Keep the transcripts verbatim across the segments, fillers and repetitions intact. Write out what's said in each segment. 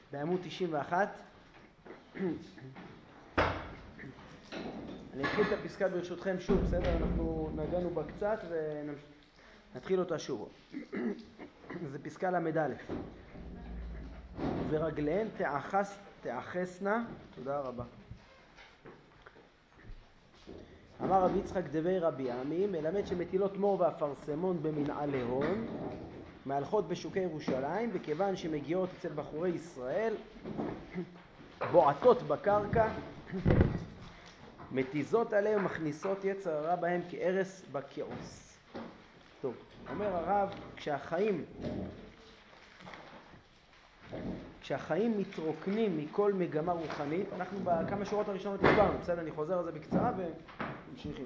בעמוד תשעים ואחת. אני אתחיל את הפסקה ברשותכם שוב, בסדר? אנחנו נגענו בה קצת ונתחיל אותה שוב. זה פסקה למד א'. ורגליהן תאחס, תאחסנה, תודה רבה. אמר רבי יצחק דבי רבי עמי, מלמד שמטילות מור ואפרסמון במנעלי הון, מהלכות בשוקי ירושלים, וכיוון שמגיעות אצל בחורי ישראל, בועטות בקרקע, מתיזות עליהם ומכניסות יצר הרע בהם כארס בכעוס. טוב, אומר הרב, כשהחיים, כשהחיים מתרוקנים מכל מגמה רוחנית, אנחנו בכמה שורות הראשונות דיברנו, בסדר? אני חוזר על זה בקצרה וממשיכים.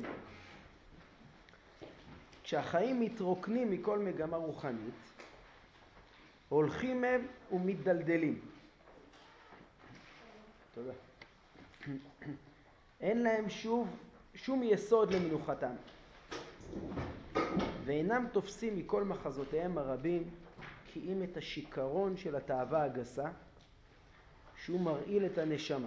כשהחיים מתרוקנים מכל מגמה רוחנית, הולכים הם ומתדלדלים. תודה. אין להם שוב, שום יסוד למנוחתם. ואינם תופסים מכל מחזותיהם הרבים, כי אם את השיקרון של התאווה הגסה, שהוא מרעיל את הנשמה.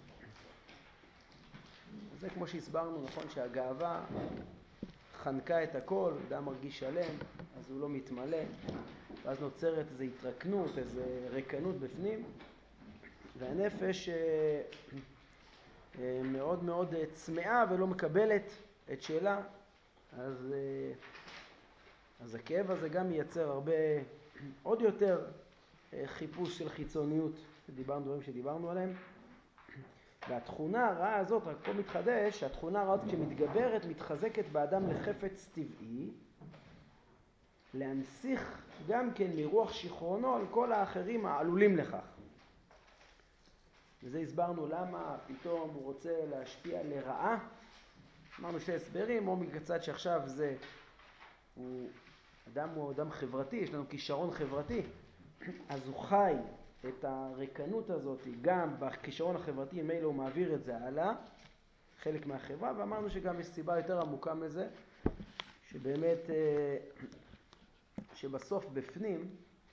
זה כמו שהסברנו, נכון, שהגאווה חנקה את הכל, אדם מרגיש שלם, אז הוא לא מתמלא, ואז נוצרת איזו התרקנות, איזו ריקנות בפנים, והנפש מאוד מאוד צמאה ולא מקבלת את שאלה, אז, אז הכאב הזה גם מייצר הרבה, עוד יותר חיפוש של חיצוניות, דיברנו דברים שדיברנו עליהם. והתכונה הרעה הזאת, רק פה מתחדש, שהתכונה הרעה הזאת כשמתגברת, מתחזקת באדם לחפץ טבעי, להנסיך גם כן מרוח שכרונו על כל האחרים העלולים לכך. וזה הסברנו למה פתאום הוא רוצה להשפיע לרעה. אמרנו שתי הסברים, או מקצת שעכשיו זה, הוא אדם הוא אדם חברתי, יש לנו כישרון חברתי, אז הוא חי את הריקנות הזאת גם בכישרון החברתי, מילא הוא מעביר את זה הלאה, חלק מהחברה, ואמרנו שגם יש סיבה יותר עמוקה מזה, שבאמת, שבסוף בפנים,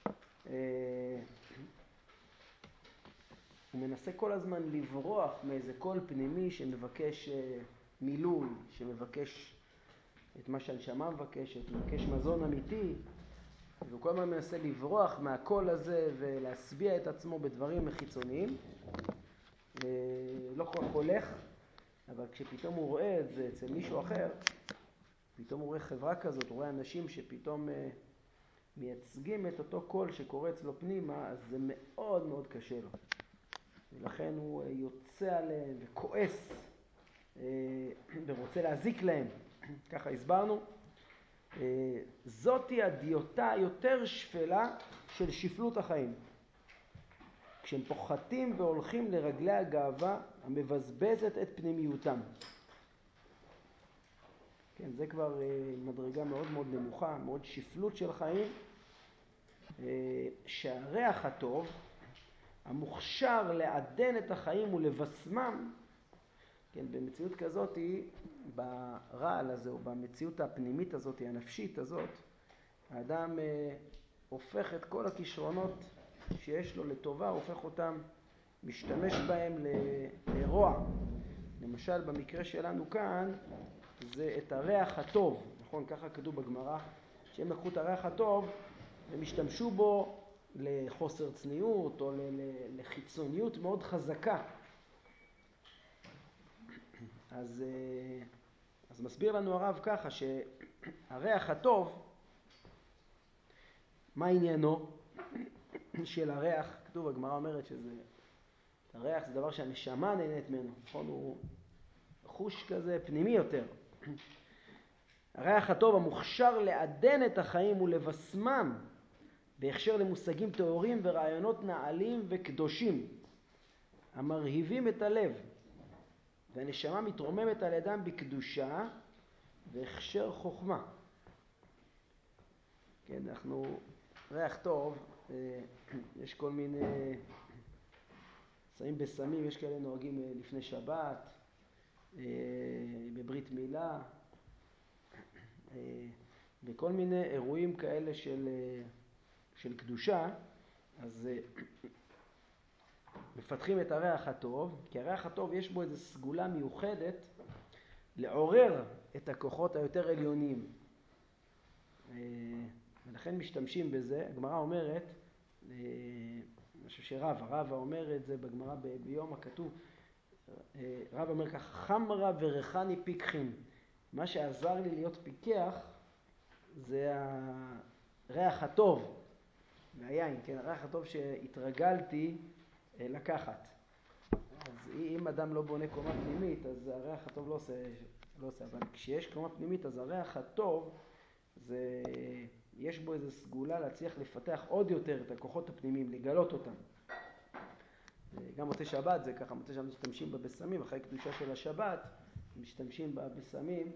הוא מנסה כל הזמן לברוח מאיזה קול פנימי שמבקש מילוי, שמבקש את מה שהנשמה מבקשת, מבקש מזון אמיתי, והוא כל הזמן מנסה לברוח מהקול הזה ולהסביע את עצמו בדברים חיצוניים. לא כל כך הולך, אבל כשפתאום הוא רואה את זה אצל מישהו אחר, פתאום הוא רואה חברה כזאת, הוא רואה אנשים שפתאום מייצגים את אותו קול שקורה אצלו פנימה, אז זה מאוד מאוד קשה לו. ולכן הוא יוצא עליהם וכועס ורוצה להזיק להם. ככה הסברנו. זאתי הדיוטה יותר שפלה של שפלות החיים. כשהם פוחתים והולכים לרגלי הגאווה המבזבזת את פנימיותם. כן, זה כבר מדרגה מאוד מאוד נמוכה, מאוד שפלות של חיים. שהריח הטוב, המוכשר לעדן את החיים ולבסמם, כן, במציאות כזאת, ברעל הזה, או במציאות הפנימית הזאת, הנפשית הזאת, האדם אה, הופך את כל הכישרונות שיש לו לטובה, הופך אותם, משתמש בהם ל, לרוע. למשל, במקרה שלנו כאן, זה את הריח הטוב, נכון? ככה כתוב בגמרא, שהם לקחו את הריח הטוב, והם השתמשו בו לחוסר צניעות, או לחיצוניות מאוד חזקה. אז, אז מסביר לנו הרב ככה שהריח הטוב, מה עניינו של הריח? כתוב, הגמרא אומרת שזה, הריח זה דבר שהנשמה נהנית ממנו, נכון? הוא חוש כזה פנימי יותר. הריח הטוב המוכשר לעדן את החיים ולבסמם בהכשר למושגים טהורים ורעיונות נעלים וקדושים המרהיבים את הלב, והנשמה מתרוממת על ידם בקדושה והכשר חוכמה. כן, אנחנו, ריח טוב, יש כל מיני, שמים בסמים, יש כאלה נוהגים לפני שבת, בברית מילה, בכל מיני אירועים כאלה של, של קדושה, אז מפתחים את הריח הטוב, כי הריח הטוב יש בו איזו סגולה מיוחדת לעורר את הכוחות היותר עליונים. ולכן משתמשים בזה. הגמרא אומרת, אני חושב שרבא, רבא אומר את זה בגמרא ביום הכתוב, רבא אומר כך, חמרה ורחני פיקחין. מה שעזר לי להיות פיקח זה הריח הטוב מהיין, כן, הריח הטוב שהתרגלתי לקחת. אז אם אדם לא בונה קומה פנימית, אז הריח הטוב לא עושה, לא עושה. אבל כשיש קומה פנימית, אז הריח הטוב, זה, יש בו איזו סגולה להצליח לפתח עוד יותר את הכוחות הפנימיים, לגלות אותם. גם מוצא שבת, זה ככה, מוצא שבת משתמשים בבשמים, אחרי קדושה של השבת, משתמשים בבשמים,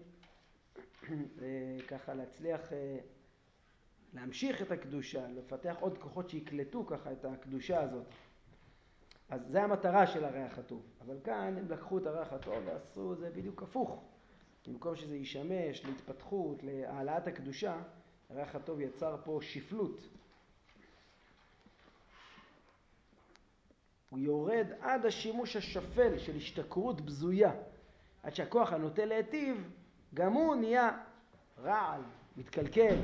ככה להצליח להמשיך את הקדושה, לפתח עוד כוחות שיקלטו ככה את הקדושה הזאת. אז זה המטרה של הריח הטוב. אבל כאן הם לקחו את הריח הטוב ועשו זה בדיוק הפוך. במקום שזה ישמש להתפתחות, להעלאת הקדושה, הריח הטוב יצר פה שפלות. הוא יורד עד השימוש השפל של השתכרות בזויה. עד שהכוח הנוטה להיטיב, גם הוא נהיה רעל, מתקלקל.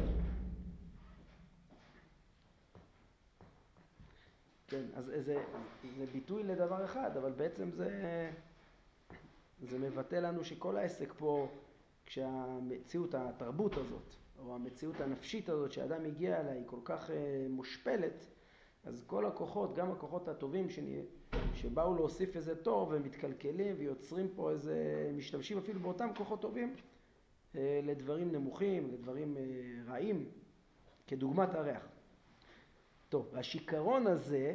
כן, אז זה, זה ביטוי לדבר אחד, אבל בעצם זה, זה מבטא לנו שכל העסק פה, כשהמציאות, התרבות הזאת, או המציאות הנפשית הזאת שהאדם הגיע אליה, היא כל כך מושפלת, אז כל הכוחות, גם הכוחות הטובים שנהיה, שבאו להוסיף איזה טוב, והם מתקלקלים ויוצרים פה איזה, משתמשים אפילו באותם כוחות טובים, לדברים נמוכים, לדברים רעים, כדוגמת הריח. טוב, והשיקרון הזה,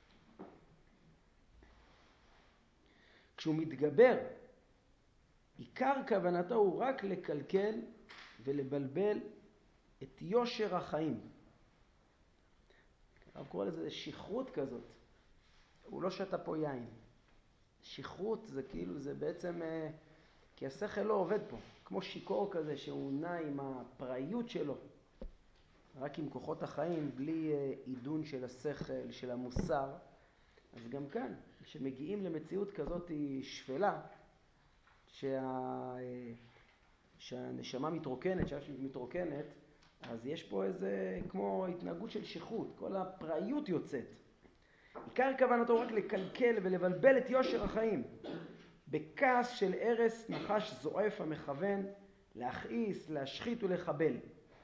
כשהוא מתגבר, עיקר כוונתו הוא רק לקלקל ולבלבל את יושר החיים. הרב קורא לזה שכרות כזאת. הוא לא שתה פה יין. שכרות זה כאילו, זה בעצם, כי השכל לא עובד פה. כמו שיקור כזה שהוא נע עם הפראיות שלו. רק עם כוחות החיים, בלי עידון של השכל, של המוסר. אז גם כאן, כשמגיעים למציאות כזאת שפלה, שה... שהנשמה מתרוקנת, שהנשמה מתרוקנת, אז יש פה איזה, כמו התנהגות של שכרות, כל הפראיות יוצאת. עיקר כוונתו רק לקלקל ולבלבל את יושר החיים. בכעס של ערס נחש זועף המכוון, להכעיס, להשחית ולחבל.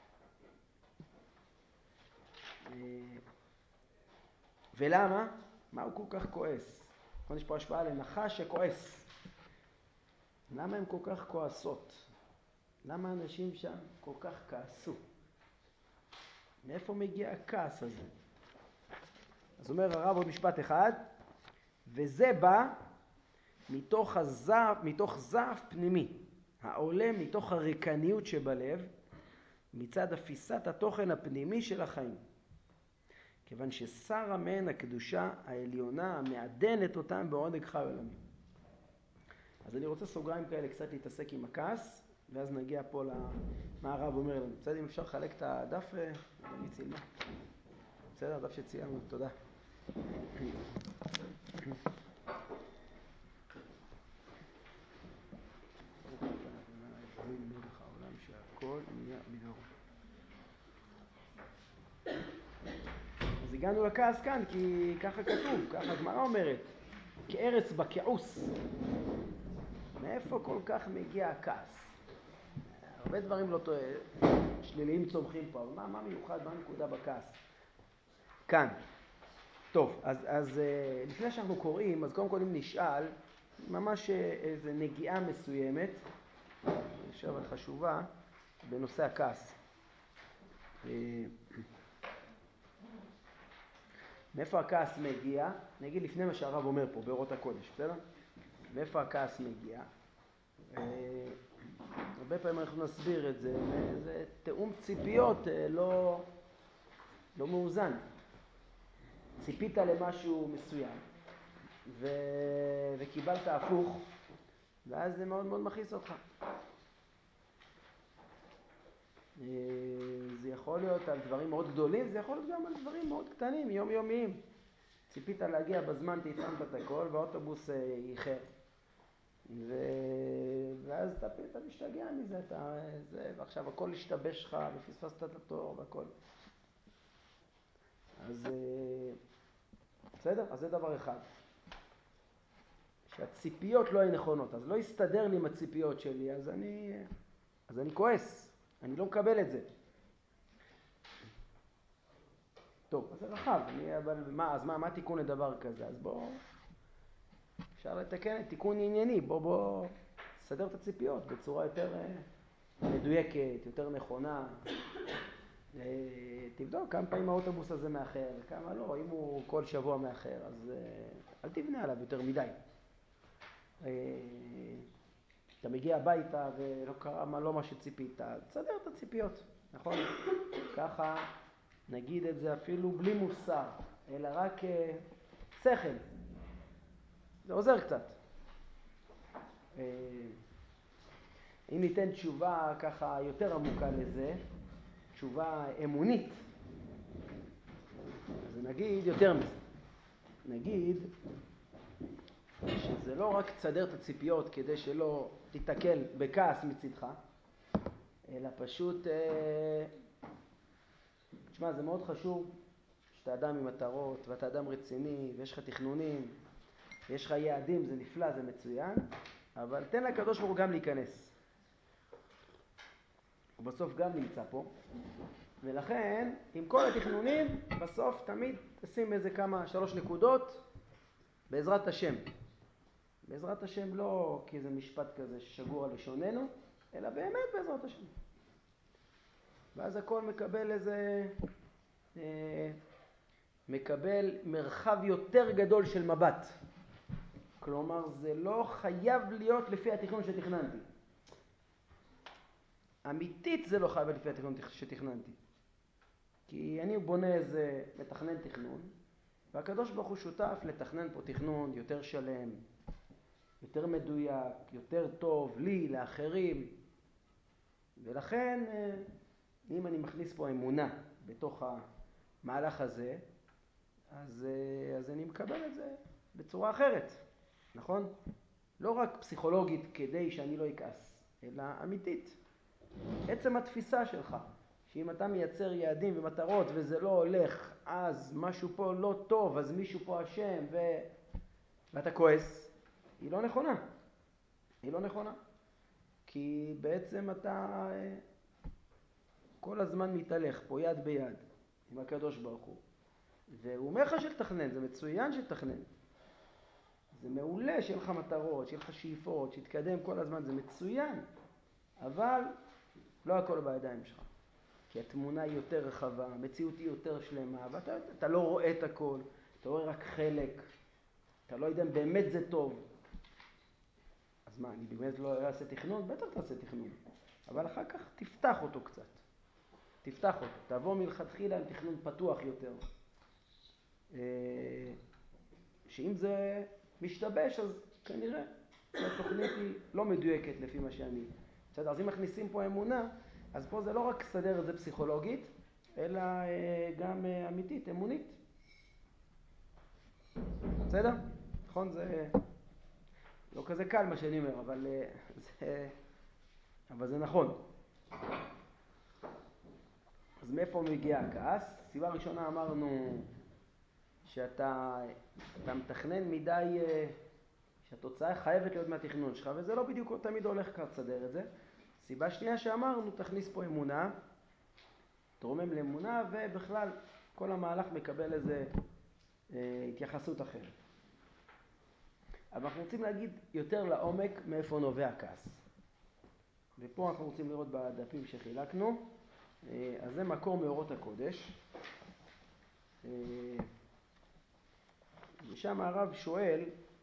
ולמה? מה הוא כל כך כועס? יש פה השפעה לנחש שכועס. למה הם כל כך כועסות? למה אנשים שם כל כך כעסו? מאיפה מגיע הכעס הזה? אז אומר הרב עוד משפט אחד, וזה בא מתוך הזעף, מתוך זעף פנימי, העולה מתוך הריקניות שבלב, מצד אפיסת התוכן הפנימי של החיים. כיוון ששרה מהן הקדושה העליונה המעדנת אותם בעונג חי עולמי. אז אני רוצה סוגריים כאלה קצת להתעסק עם הכעס, ואז נגיע פה למה הרב אומר לנו. בסדר, אם אפשר לחלק את הדף, אני צילמה. בסדר, הדף שציינו, תודה. שהכל נהיה בדברו. אז הגענו לכעס כאן, כי ככה כתוב, ככה הגמרא אומרת, כארץ בכעוס. מאיפה כל כך מגיע הכעס? הרבה דברים לא טועה, שליליים צומחים פה, אבל מה, מה מיוחד, מה נקודה בכעס? כאן. טוב, אז, אז לפני שאנחנו קוראים, אז קודם כל אם נשאל, ממש איזו נגיעה מסוימת, עכשיו חשובה, בנושא הכעס. מאיפה הכעס מגיע? נגיד לפני מה שהרב אומר פה, באורות הקודש, בסדר? מאיפה הכעס מגיע? הרבה פעמים אנחנו נסביר את זה, זה תאום ציפיות לא, לא מאוזן. ציפית למשהו מסוים, ו... וקיבלת הפוך, ואז זה מאוד מאוד מכעיס אותך. זה יכול להיות על דברים מאוד גדולים, זה יכול להיות גם על דברים מאוד קטנים, יומיומיים. ציפית להגיע בזמן, תצמת את הכל, והאוטובוס איחר. ו... ואז אתה, אתה משתגע מזה, אתה, זה, ועכשיו הכל השתבש לך, ופספסת את התור והכל. אז בסדר? אז זה דבר אחד. שהציפיות לא היו נכונות, אז לא יסתדר לי עם הציפיות שלי, אז אני, אז אני כועס, אני לא מקבל את זה. טוב, אז זה רחב, אני, אבל מה, אז מה, מה תיקון לדבר כזה? אז בוא, אפשר לתקן את תיקון ענייני, בוא בוא, סדר את הציפיות בצורה יותר מדויקת, יותר נכונה. תבדוק כמה פעמים האוטובוס הזה מאחר, וכמה לא, אם הוא כל שבוע מאחר, אז אל תבנה עליו יותר מדי. אתה מגיע הביתה ולא קרה מה, לא מה שציפית, תסדר את הציפיות, נכון? ככה נגיד את זה אפילו בלי מוסר, אלא רק שכל. זה עוזר קצת. אם ניתן תשובה ככה יותר עמוקה לזה, תשובה אמונית, אז נגיד יותר מזה. נגיד שזה לא רק תסדר את הציפיות כדי שלא תתקל בכעס מצדך, אלא פשוט, תשמע, זה מאוד חשוב שאתה אדם עם מטרות ואתה אדם רציני ויש לך תכנונים ויש לך יעדים, זה נפלא, זה מצוין, אבל תן לקדוש ברוך הוא גם להיכנס. הוא בסוף גם נמצא פה, ולכן עם כל התכנונים בסוף תמיד תשים איזה כמה, שלוש נקודות בעזרת השם. בעזרת השם לא כאיזה משפט כזה ששגור על לשוננו, אלא באמת בעזרת השם. ואז הכל מקבל איזה, אה, מקבל מרחב יותר גדול של מבט. כלומר, זה לא חייב להיות לפי התכנון שתכננתי. אמיתית זה לא חייב להיות לפי התכנון שתכננתי. כי אני בונה איזה מתכנן תכנון, והקדוש ברוך הוא שותף לתכנן פה תכנון יותר שלם, יותר מדויק, יותר טוב, לי, לאחרים. ולכן, אם אני מכניס פה אמונה בתוך המהלך הזה, אז, אז אני מקבל את זה בצורה אחרת, נכון? לא רק פסיכולוגית כדי שאני לא אכעס, אלא אמיתית. עצם התפיסה שלך, שאם אתה מייצר יעדים ומטרות וזה לא הולך, אז משהו פה לא טוב, אז מישהו פה אשם ו... ואתה כועס, היא לא נכונה. היא לא נכונה. כי בעצם אתה כל הזמן מתהלך פה יד ביד עם הקדוש ברוך הוא. והוא אומר לך שתכנן, זה מצוין שתכנן. זה מעולה שיהיה לך מטרות, שיהיה לך שאיפות, שיתקדם כל הזמן, זה מצוין. אבל לא הכל בידיים שלך. כי התמונה היא יותר רחבה, המציאות היא יותר שלמה, ואתה אתה לא רואה את הכל, אתה רואה רק חלק, אתה לא יודע אם באמת זה טוב. אז מה, אני באמת לא אעשה תכנון? בטח תעשה תכנון. אבל אחר כך תפתח אותו קצת. תפתח אותו. תבוא מלכתחילה עם תכנון פתוח יותר. שאם זה משתבש, אז כנראה התוכנית היא לא מדויקת לפי מה שאני. בסדר, אז אם מכניסים פה אמונה, אז פה זה לא רק סדר את זה פסיכולוגית, אלא גם אמיתית, אמונית. בסדר? נכון? זה לא כזה קל מה שאני אומר, אבל זה, אבל זה נכון. אז מאיפה מגיע הכעס? סיבה ראשונה אמרנו שאתה אתה מתכנן מדי, שהתוצאה חייבת להיות מהתכנון שלך, וזה לא בדיוק תמיד הולך כך לסדר את זה. סיבה שנייה שאמרנו, תכניס פה אמונה, תרומם לאמונה, ובכלל כל המהלך מקבל איזה אה, התייחסות אחרת. אבל אנחנו רוצים להגיד יותר לעומק מאיפה נובע הכעס. ופה אנחנו רוצים לראות בדפים שחילקנו, אה, אז זה מקור מאורות הקודש. אה, ושם הרב שואל,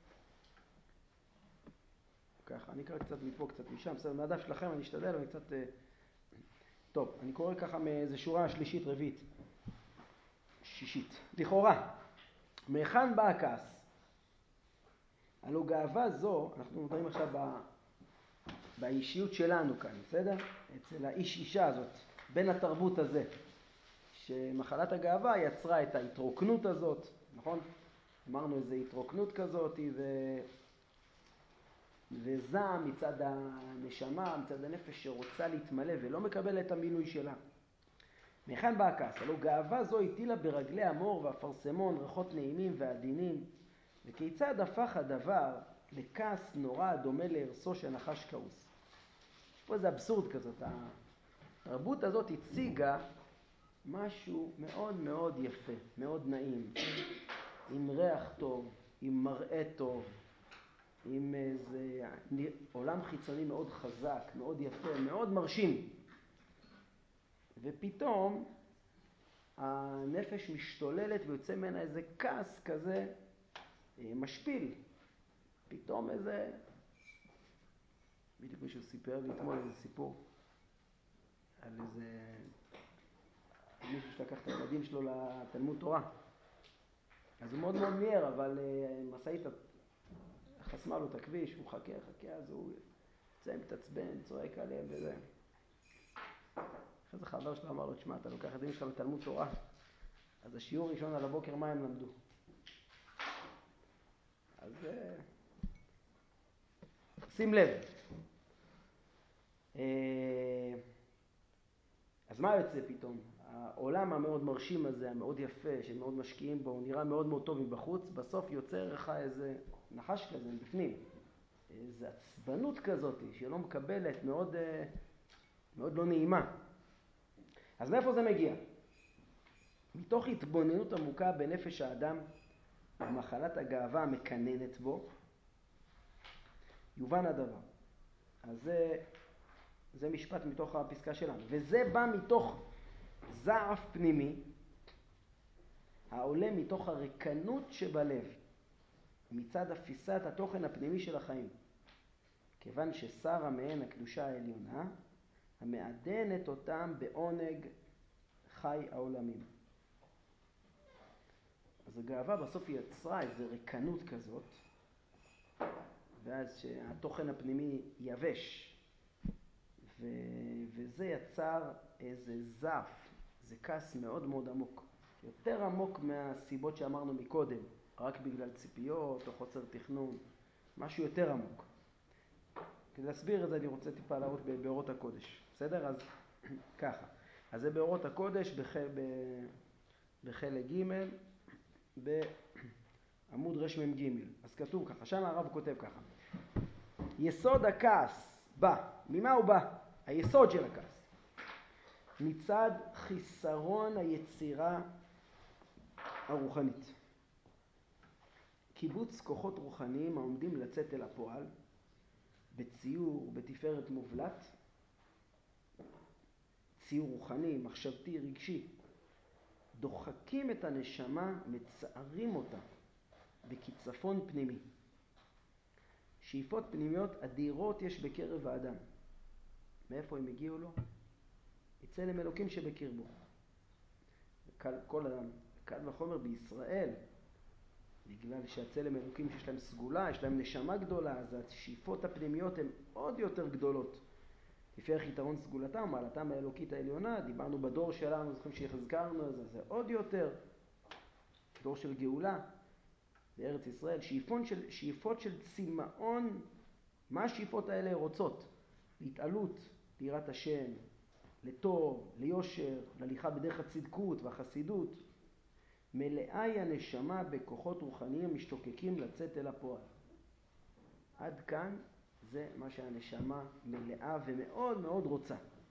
ככה, אני אקרא קצת מפה, קצת משם, בסדר, מהדף שלכם, אני אשתדל, אני קצת... טוב, אני קורא ככה מאיזו שורה שלישית, רביעית, שישית. לכאורה, מהיכן בא הכעס? הלא גאווה זו, אנחנו מדברים עכשיו ב... באישיות שלנו כאן, בסדר? אצל האיש אישה הזאת, בין התרבות הזה, שמחלת הגאווה יצרה את ההתרוקנות הזאת, נכון? אמרנו איזו התרוקנות כזאת ו... וזעם מצד הנשמה, מצד הנפש שרוצה להתמלא ולא מקבל את המילוי שלה. מכאן בא הכעס, הלא גאווה זו הטילה ברגלי המור והפרסמון ריחות נעימים ועדינים, וכיצד הפך הדבר לכעס נורא דומה להרסו של נחש כעוס. יש פה איזה אבסורד כזאת, התרבות הזאת הציגה משהו מאוד מאוד יפה, מאוד נעים, עם ריח טוב, עם מראה טוב, עם איזה עולם חיצוני מאוד חזק, מאוד יפה, מאוד מרשים. ופתאום הנפש משתוללת ויוצא ממנה איזה כעס כזה משפיל. פתאום איזה... בדיוק מישהו סיפר לי אתמול איזה סיפור על איזה... מישהו שלקח את הילדים שלו לתלמוד תורה. אז הוא מאוד מאוד מיהר, אבל משאית חסמה לו את הכביש, הוא חכה, חכה, אז הוא יוצא מתעצבן, צועק עליהם וזה. אחרי זה חבר שלו אמר לו, תשמע, אתה לוקח את הילדים שלך לתלמוד תורה, אז השיעור ראשון על הבוקר, מה הם למדו? אז שים לב. אז מה יוצא פתאום? העולם המאוד מרשים הזה, המאוד יפה, שמאוד משקיעים בו, הוא נראה מאוד מאוד טוב מבחוץ, בסוף יוצר לך איזה נחש כזה מבפנים. איזו עצבנות כזאת שלא מקבלת, מאוד, מאוד לא נעימה. אז מאיפה זה מגיע? מתוך התבוננות עמוקה בנפש האדם ומחלת הגאווה המקננת בו, יובן הדבר. אז זה, זה משפט מתוך הפסקה שלנו. וזה בא מתוך זעף פנימי, העולה מתוך הריקנות שבלב, מצד אפיסת התוכן הפנימי של החיים. כיוון ששרה מהן הקדושה העליונה, המעדנת אותם בעונג חי העולמים. אז הגאווה בסוף יצרה איזו ריקנות כזאת, ואז שהתוכן הפנימי יבש, ו... וזה יצר איזה זעף, זה כעס מאוד מאוד עמוק. יותר עמוק מהסיבות שאמרנו מקודם, רק בגלל ציפיות או חוסר תכנון, משהו יותר עמוק. כדי להסביר את זה אני רוצה טיפה להראות בבארות הקודש, בסדר? אז ככה, אז זה בארות הקודש בח... ב... בחלק ג' בעמוד רשמם ג'. אז כתוב ככה, שם הרב כותב ככה, יסוד הכעס בא, ממה הוא בא? היסוד של הכעס. מצד חיסרון היצירה הרוחנית. קיבוץ כוחות רוחניים העומדים לצאת אל הפועל, בציור, בתפארת מובלט, ציור רוחני, מחשבתי, רגשי, דוחקים את הנשמה, מצערים אותה בקיצפון פנימי. שאיפות פנימיות אדירות יש בקרב האדם. מאיפה הם הגיעו לו? צלם אלוקים שבקרבו. קל, כל האדם, קל וחומר בישראל, בגלל שהצלם אלוקים שיש להם סגולה, יש להם נשמה גדולה, אז השאיפות הפנימיות הן עוד יותר גדולות. לפי יתרון סגולתם, מעלתם האלוקית העליונה, דיברנו בדור שלנו, זוכרים שהזכרנו את זה, זה עוד יותר. דור של גאולה בארץ ישראל, שאיפות של, שאיפות של צמאון. מה השאיפות האלה רוצות? להתעלות, ליראת השם, לטוב, ליושר, להליכה בדרך הצדקות והחסידות. מלאה היא הנשמה בכוחות רוחניים משתוקקים לצאת אל הפועל. עד כאן זה מה שהנשמה מלאה ומאוד מאוד רוצה.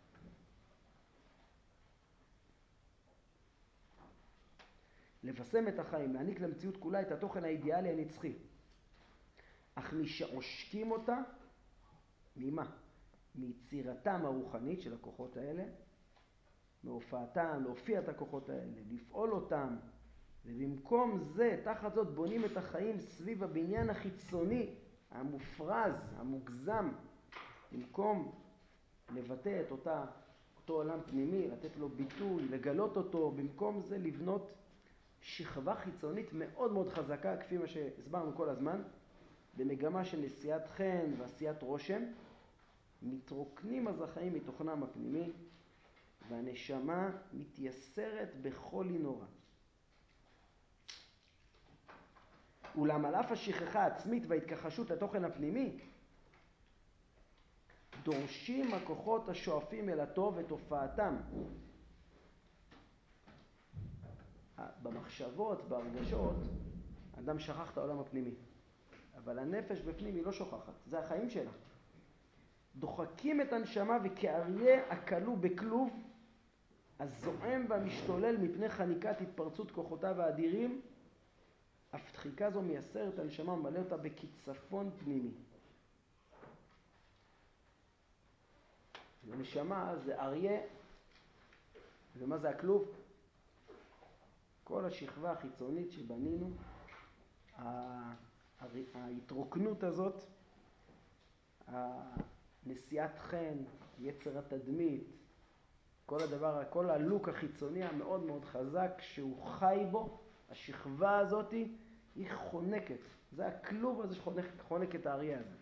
לבשם את החיים, להעניק למציאות כולה את התוכן האידיאלי הנצחי. אך מי שעושקים אותה, ממה? מיצירתם הרוחנית של הכוחות האלה, מהופעתם, להופיע את הכוחות האלה, לפעול אותם, ובמקום זה, תחת זאת, בונים את החיים סביב הבניין החיצוני, המופרז, המוגזם, במקום לבטא את אותה, אותו עולם פנימי, לתת לו ביטוי, לגלות אותו, במקום זה לבנות שכבה חיצונית מאוד מאוד חזקה, כפי מה שהסברנו כל הזמן, במגמה של נשיאת חן ועשיית רושם, מתרוקנים אז החיים מתוכנם הפנימי, והנשמה מתייסרת בכל נורא. אולם על אף השכחה העצמית וההתכחשות לתוכן הפנימי, דורשים הכוחות השואפים אל הטוב את הופעתם. במחשבות, בהרגשות, אדם שכח את העולם הפנימי. אבל הנפש בפנים היא לא שוכחת, זה החיים שלה. דוחקים את הנשמה וכאריה הכלוא בכלוב, הזועם והמשתולל מפני חניקת התפרצות כוחותיו האדירים, אף דחיקה זו מייסרת את הנשמה, מלא אותה בקיצפון פנימי. הנשמה זה אריה, ומה זה הכלוב? כל השכבה החיצונית שבנינו, ההתרוקנות הזאת, נשיאת חן, יצר התדמית, כל הדבר, כל הלוק החיצוני המאוד מאוד חזק שהוא חי בו, השכבה הזאת היא חונקת. זה הכלוב הזה שחונק את האריה הזה.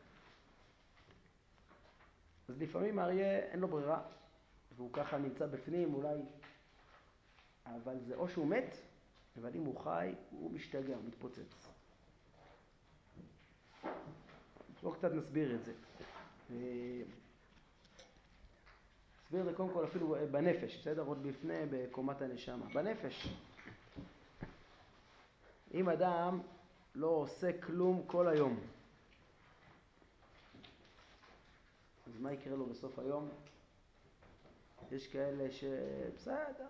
אז לפעמים האריה אין לו ברירה, והוא ככה נמצא בפנים אולי, אבל זה או שהוא מת, אבל אם הוא חי, הוא משתגע, הוא מתפוצץ. בואו קצת נסביר את זה. נסביר את זה קודם כל אפילו בנפש, בסדר? עוד בפני, בקומת הנשמה. בנפש, אם אדם לא עושה כלום כל היום, אז מה יקרה לו בסוף היום? יש כאלה שבסדר,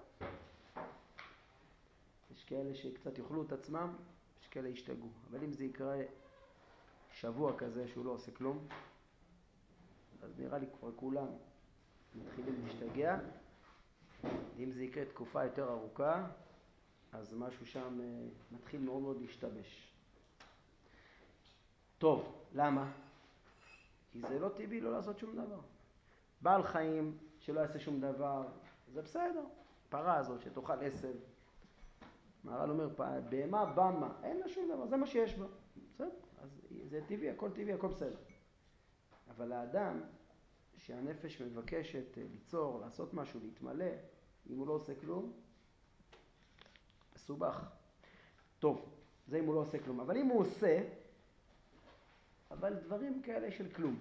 יש כאלה שקצת יאכלו את עצמם, יש כאלה ישתגעו. אבל אם זה יקרה שבוע כזה שהוא לא עושה כלום, אז נראה לי כבר כולם מתחילים להשתגע. אם זה יקרה תקופה יותר ארוכה, אז משהו שם מתחיל מאוד מאוד להשתבש. טוב, למה? כי זה לא טבעי לא לעשות שום דבר. בעל חיים שלא יעשה שום דבר, זה בסדר. פרה הזאת שתאכל עשב, מהר"ל אומר, בהמה במה, אין לה שום דבר, זה מה שיש בה. בסדר? אז זה טבעי, הכל טבעי, הכל בסדר. אבל האדם שהנפש מבקשת ליצור, לעשות משהו, להתמלא, אם הוא לא עושה כלום, מסובך. טוב, זה אם הוא לא עושה כלום. אבל אם הוא עושה, אבל דברים כאלה של כלום.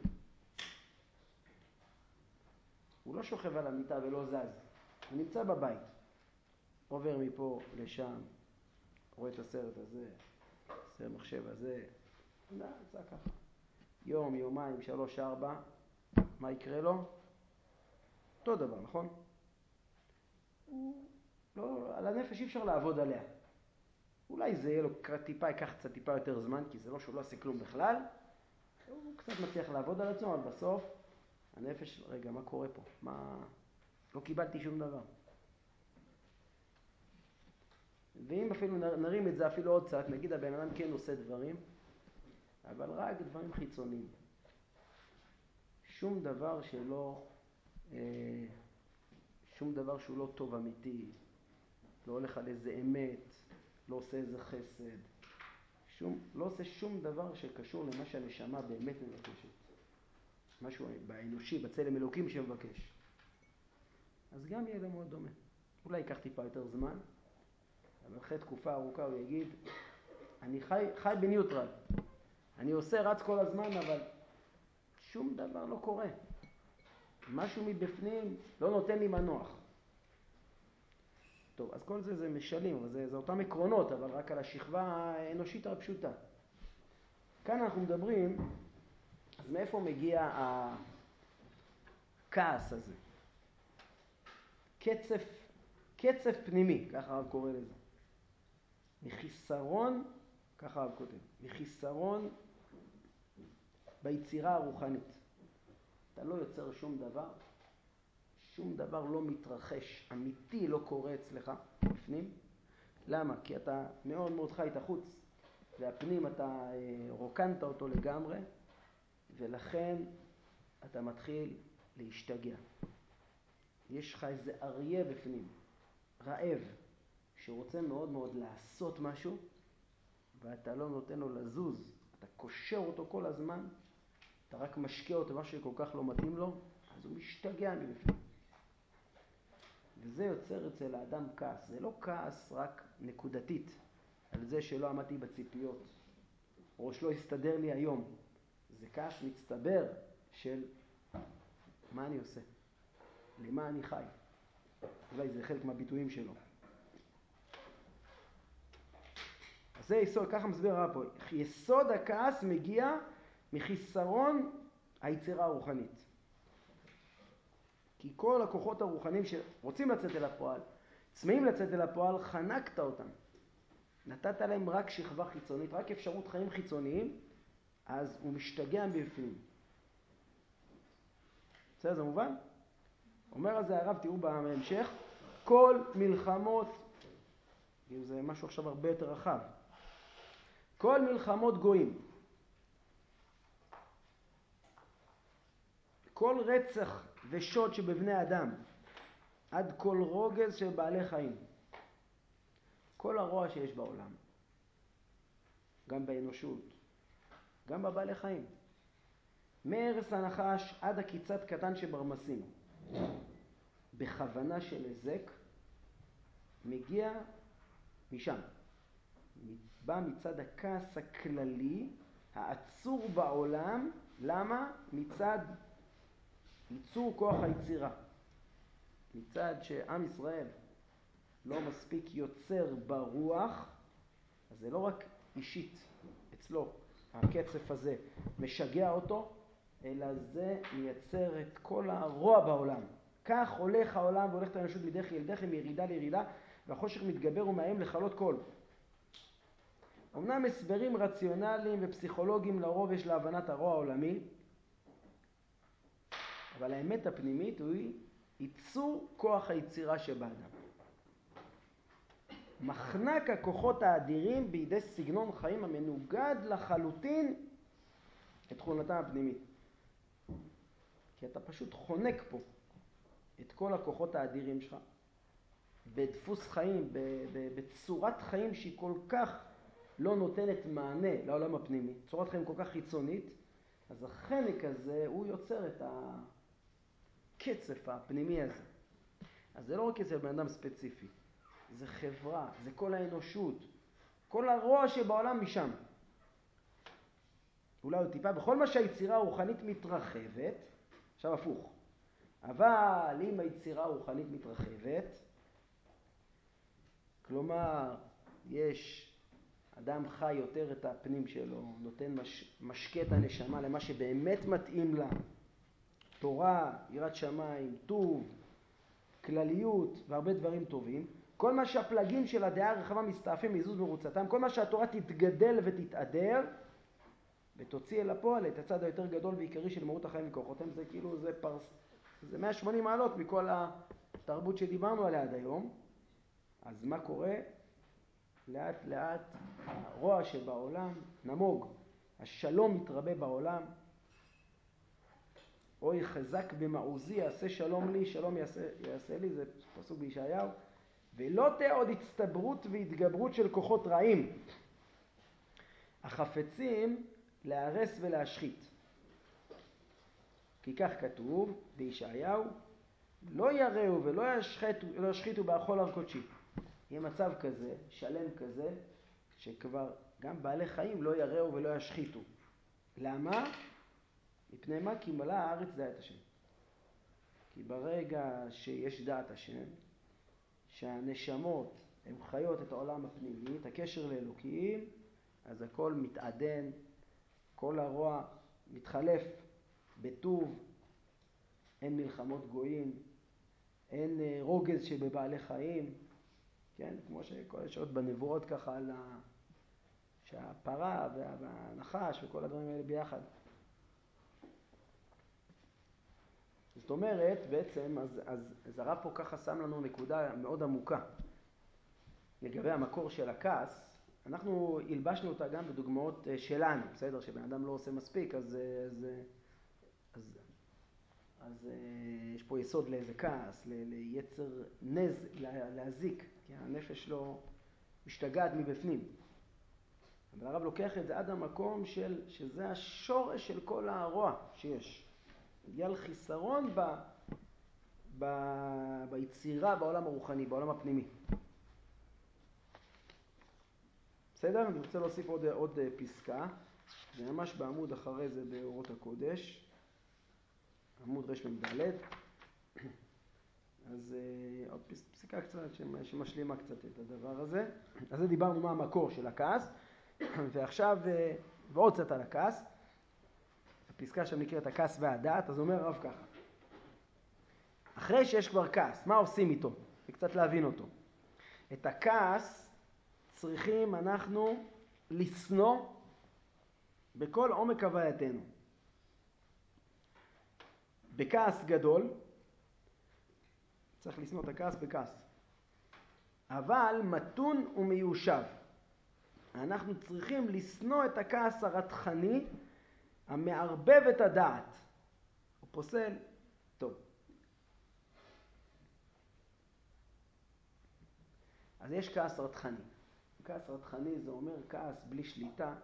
הוא לא שוכב על המיטה ולא זז. הוא נמצא בבית. עובר מפה לשם, רואה את הסרט הזה, סרט מחשב הזה. לא, זה ככה. יום, יומיים, שלוש, ארבע. מה יקרה לו? אותו דבר, נכון? הוא לא, על הנפש אי אפשר לעבוד עליה. אולי זה יהיה לו טיפה, ייקח קצת טיפה יותר זמן, כי זה לא שהוא לא עושה כלום בכלל. הוא קצת מצליח לעבוד על עצמו, אבל בסוף הנפש, רגע, מה קורה פה? מה... לא קיבלתי שום דבר. ואם אפילו נרים את זה אפילו עוד קצת, נגיד הבן אדם כן עושה דברים, אבל רק דברים חיצוניים. שום דבר שלא, אה, שום דבר שהוא לא טוב אמיתי, לא הולך על איזה אמת, לא עושה איזה חסד, שום, לא עושה שום דבר שקשור למה שהנשמה באמת מבקשת. משהו באנושי, בצלם אלוקים שמבקש. אז גם יהיה לו מאוד דומה. אולי ייקח טיפה יותר זמן, אבל אחרי תקופה ארוכה הוא יגיד, אני חי, חי בניוטרל. אני עושה, רץ כל הזמן, אבל שום דבר לא קורה. משהו מבפנים לא נותן לי מנוח. טוב, אז כל זה זה משלים, זה, זה אותם עקרונות, אבל רק על השכבה האנושית הפשוטה. כאן אנחנו מדברים, אז מאיפה מגיע הכעס הזה? קצף, קצף פנימי, ככה הרב קורא לזה. מחיסרון, ככה הרב כותב, מחיסרון ביצירה הרוחנית. אתה לא יוצר שום דבר, שום דבר לא מתרחש, אמיתי לא קורה אצלך בפנים. למה? כי אתה מאוד מאוד חי את החוץ, והפנים אתה רוקנת אותו לגמרי, ולכן אתה מתחיל להשתגע. יש לך איזה אריה בפנים, רעב, שרוצה מאוד מאוד לעשות משהו, ואתה לא נותן לו לזוז, אתה קושר אותו כל הזמן, אתה רק משקע אותו משהו שכל כך לא מתאים לו, אז הוא משתגע מבפנים. וזה יוצר אצל האדם כעס. זה לא כעס רק נקודתית, על זה שלא עמדתי בציפיות, או שלא יסתדר לי היום. זה כעס מצטבר של מה אני עושה, למה אני חי. אולי זה חלק מהביטויים שלו. אז זה יסוד, ככה מסביר הרב פה. יסוד הכעס מגיע מחיסרון היצירה הרוחנית. כי כל הכוחות הרוחניים שרוצים לצאת אל הפועל, צמאים לצאת אל הפועל, חנקת אותם. נתת להם רק שכבה חיצונית, רק אפשרות חיים חיצוניים, אז הוא משתגע מבפנים. בסדר, זה מובן? אומר על זה הרב, תראו בהמשך, כל מלחמות, זה משהו עכשיו הרבה יותר רחב, כל מלחמות גויים, כל רצח ושוד שבבני אדם, עד כל רוגז של בעלי חיים, כל הרוע שיש בעולם, גם באנושות, גם בבעלי חיים, מהרס הנחש עד הקיצת קטן שברמסים, בכוונה של הזק, מגיע משם. בא מצד הכעס הכללי, העצור בעולם. למה? מצד ייצור כוח היצירה. מצד שעם ישראל לא מספיק יוצר ברוח, אז זה לא רק אישית אצלו, הקצף הזה משגע אותו, אלא זה מייצר את כל הרוע בעולם. כך הולך העולם והולכת האנושות מדרך אל דרך, מירידה לירידה, והחושך מתגבר ומאיים לכלות כל. אמנם הסברים רציונליים ופסיכולוגיים לרוב יש להבנת הרוע העולמי, אבל האמת הפנימית היא ייצור כוח היצירה שבאדם. מחנק הכוחות האדירים בידי סגנון חיים המנוגד לחלוטין את תכונתם הפנימית. כי אתה פשוט חונק פה את כל הכוחות האדירים שלך בדפוס חיים, בצורת חיים שהיא כל כך לא נותנת מענה לעולם הפנימי, צורת חיים כל כך חיצונית, אז החנק הזה הוא יוצר את הקצף הפנימי הזה. אז זה לא רק אצל בן אדם ספציפי, זה חברה, זה כל האנושות, כל הרוע שבעולם משם. אולי הוא טיפה, בכל מה שהיצירה הרוחנית מתרחבת, עכשיו הפוך, אבל אם היצירה הרוחנית מתרחבת, כלומר יש אדם חי יותר את הפנים שלו, נותן מש, משקה את הנשמה למה שבאמת מתאים לה, תורה, יראת שמיים, טוב, כלליות והרבה דברים טובים, כל מה שהפלגים של הדעה הרחבה מסתעפים מזוז מרוצתם, כל מה שהתורה תתגדל ותתעדר ותוציא אל הפועל את הצד היותר גדול ועיקרי של מהות החיים וכוחותיהם, זה כאילו זה פרס, זה מאה ושמונים מעלות מכל התרבות שדיברנו עליה עד היום. אז מה קורה? לאט לאט הרוע שבעולם נמוג, השלום מתרבה בעולם. אוי חזק במעוזי יעשה שלום לי, שלום יעשה, יעשה לי, זה פסוק בישעיהו. ולא תהיה עוד הצטברות והתגברות של כוחות רעים, החפצים להרס ולהשחית. כי כך כתוב בישעיהו, לא יראו ולא ישחיתו, לא ישחיתו באכול הר קודשי. יהיה מצב כזה, שלם כזה, שכבר גם בעלי חיים לא יראו ולא ישחיתו. למה? מפני מה? כי מלאה הארץ דעת השם. כי ברגע שיש דעת השם, שהנשמות הן חיות את העולם הפנימי, את הקשר לאלוקים, אז הכל מתעדן, כל הרוע מתחלף בטוב, אין מלחמות גויים, אין רוגז שבבעלי חיים, כן? כמו שכל השעות בנבואות ככה על ה... שהפרה והנחש וכל הדברים האלה ביחד. זאת אומרת, בעצם, אז, אז, אז הרב פה ככה שם לנו נקודה מאוד עמוקה לגבי המקור של הכעס. אנחנו הלבשנו אותה גם בדוגמאות שלנו, בסדר? שבן אדם לא עושה מספיק, אז, אז, אז, אז יש פה יסוד לאיזה כעס, ליצר נז, להזיק, כי הנפש לא משתגעת מבפנים. אבל הרב לוקח את זה עד המקום של, שזה השורש של כל הרוע שיש. הגיע לחיסרון ב, ב, ביצירה בעולם הרוחני, בעולם הפנימי. בסדר? אני רוצה להוסיף עוד, עוד פסקה. זה ממש בעמוד אחרי זה באורות הקודש. עמוד רמ"ד. אז עוד פסקה קצת שמשלימה קצת את הדבר הזה. אז זה דיברנו מה המקור של הכעס. ועכשיו, ועוד קצת על הכעס. הפסקה שם נקראת הכעס והדעת. אז אומר הרב ככה. אחרי שיש כבר כעס, מה עושים איתו? וקצת להבין אותו. את הכעס צריכים אנחנו לשנוא בכל עומק הווייתנו. בכעס גדול, צריך לשנוא את הכעס בכעס. אבל מתון ומיושב. אנחנו צריכים לשנוא את הכעס הרתחני, המערבב את הדעת. הוא פוסל, טוב. אז יש כעס רתחני. כעס רתחני זה אומר כעס בלי שליטה,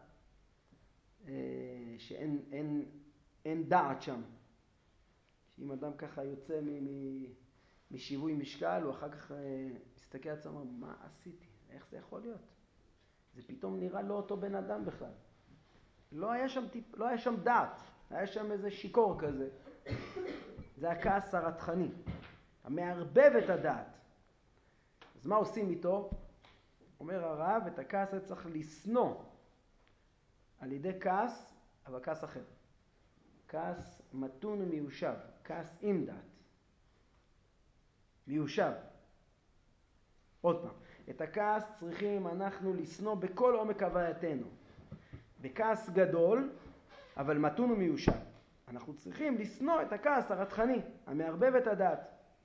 שאין אין, אין דעת שם. שאם אדם ככה יוצא מ, מ, משיווי משקל, הוא אחר כך מסתכל על עצמו, מה עשיתי? איך זה יכול להיות? זה פתאום נראה לא אותו בן אדם בכלל. לא היה שם, לא היה שם דעת, היה שם איזה שיקור כזה. זה הכעס הרתחני, המערבב את הדעת. אז מה עושים איתו? אומר הרב, את הכעס הזה צריך לשנוא על ידי כעס, אבל כעס אחר. כעס מתון ומיושב, כעס עם דעת. מיושב. עוד פעם, את הכעס צריכים אנחנו לשנוא בכל עומק הווייתנו. בכעס גדול, אבל מתון ומיושב. אנחנו צריכים לשנוא את הכעס הרתחני, המערבב את הדעת.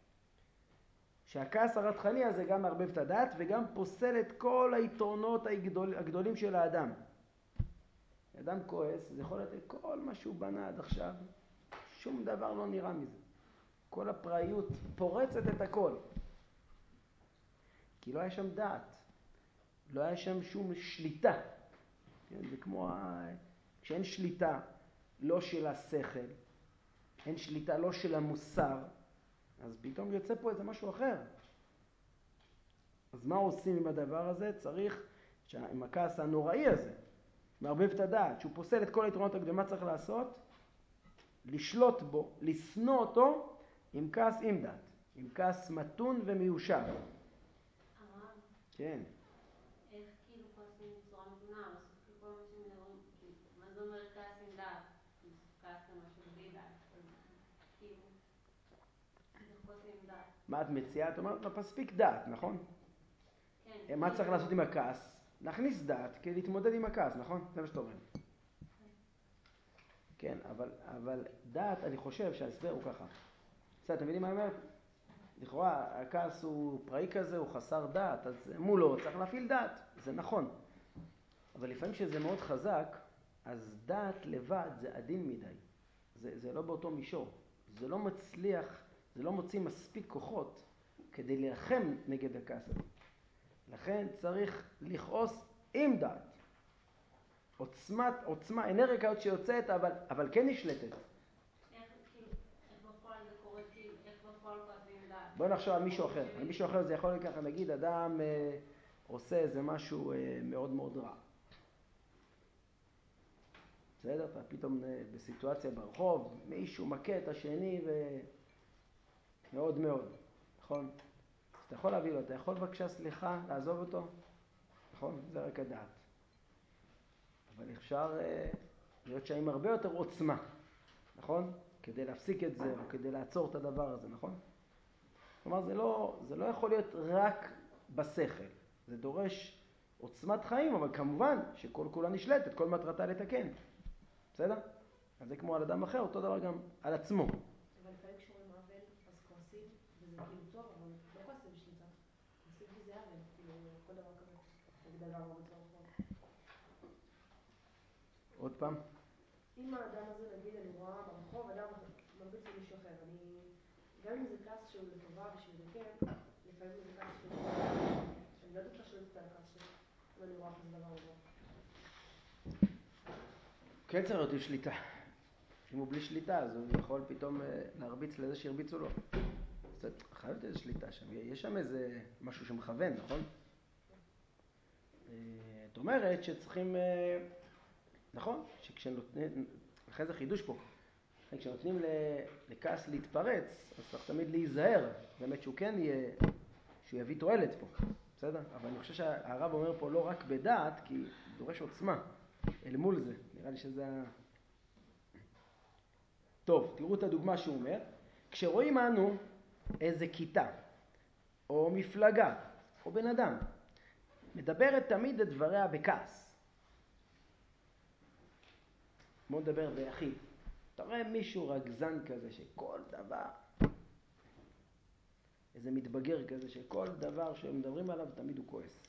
שהכעס הרתחני הזה גם מערבב את הדעת וגם פוסל את כל היתרונות הגדול, הגדולים של האדם. האדם כועס, זה יכול לתת כל מה שהוא בנה עד עכשיו, שום דבר לא נראה מזה. כל הפראיות פורצת את הכל. כי לא היה שם דעת, לא היה שם שום שליטה. כן, זה כמו ה... כשאין שליטה לא של השכל, אין שליטה לא של המוסר, אז פתאום יוצא פה איזה משהו אחר. אז מה עושים עם הדבר הזה? צריך, עם הכעס הנוראי הזה, מערבב את הדעת, שהוא פוסל את כל היתרונות הגדולים, מה צריך לעשות? לשלוט בו, לשנוא אותו עם כעס עם דעת, עם כעס מתון ומיושב. הרב? כן. איך כאילו כועסים בצורה מתונה? בסוף כל מה שמדברים, מה זה אומר כעס עם דעת? כעס זה משהו בלי דעת, אז כאילו, איך כועסים עם דעת? מה את מציעה? את אומרת, מספיק דעת, נכון? כן. מה צריך לעשות עם הכעס? להכניס דעת כדי להתמודד עם הכעס, נכון? זה מה שאתה אומר. כן, אבל, אבל דעת, אני חושב שההסבר הוא ככה. בסדר, אתם מבינים מה אני אומר? לכאורה, הכעס הוא פראי כזה, הוא חסר דעת, אז מולו צריך להפעיל דעת, זה נכון. אבל לפעמים שזה מאוד חזק, אז דעת לבד זה עדין מדי. זה, זה לא באותו מישור. זה לא מצליח, זה לא מוציא מספיק כוחות כדי להילחם נגד הכעס הזה. לכן צריך לכעוס עם דעת. עוצמת, עוצמה, אנרגיה כזאת שיוצאת, אבל, אבל כן נשלטת. איך, כאילו, איך בפועל זה קורה, כאילו, איך בפועל כועסים עם דעת? בוא נחשוב על מישהו אחר. על מישהו אחר זה יכול להיות ככה, נגיד, אדם אה, עושה איזה משהו אה, מאוד מאוד רע. בסדר? אתה פתאום אה, בסיטואציה ברחוב, מישהו מכה את השני ומאוד מאוד, נכון? אז אתה יכול להביא לו, אתה יכול בבקשה סליחה, לעזוב אותו? נכון? זה רק הדעת. אבל אפשר אה, להיות שם עם הרבה יותר עוצמה, נכון? כדי להפסיק את זה או כדי לעצור את הדבר הזה, נכון? כלומר, זה לא, זה לא יכול להיות רק בשכל. זה דורש עוצמת חיים, אבל כמובן שכל כולה נשלטת, כל מטרתה לתקן. בסדר? אז זה כמו על אדם אחר, אותו דבר גם על עצמו. אבל לפעמים כשרואים עוול, אז כועסים, וזה כאילו טוב, אבל לא כועסים בשליטה. כועסים כי זה עוול, כאילו, כל דבר כזה. נגיד אדם מרביץ ברחוב. עוד פעם. אם האדם הזה, נגיד, אני רואה ברחוב, אדם מרביץ למישהו אחר, אני... גם אם זה כעס שהוא לטובה בשביל לתקן, לפעמים זה כעס שהוא לטובה. אני לא יודעת לך שולטת על הכעס שלי, אם אני רואה כזה דבר ברחוב. כן צריך להיות שליטה. אם הוא בלי שליטה, אז הוא יכול פתאום להרביץ לזה שהרביצו לו. אז חייבת איזו שליטה שם. יש שם איזה משהו שמכוון, נכון? אתה אומרת שצריכים, נכון, שכשנותנים, אחרי זה חידוש פה, כשנותנים לכעס להתפרץ, אז צריך תמיד להיזהר, באמת שהוא כן יהיה, שהוא יביא תועלת פה, בסדר? אבל אני חושב שהרב אומר פה לא רק בדעת, כי דורש עוצמה אל מול זה, נראה לי שזה ה... טוב, תראו את הדוגמה שהוא אומר, כשרואים אנו איזה כיתה, או מפלגה, או בן אדם, מדברת תמיד את דבריה בכעס. בוא נדבר ביחיד. אתה רואה מישהו רגזן כזה שכל דבר, איזה מתבגר כזה שכל דבר שהם מדברים עליו תמיד הוא כועס.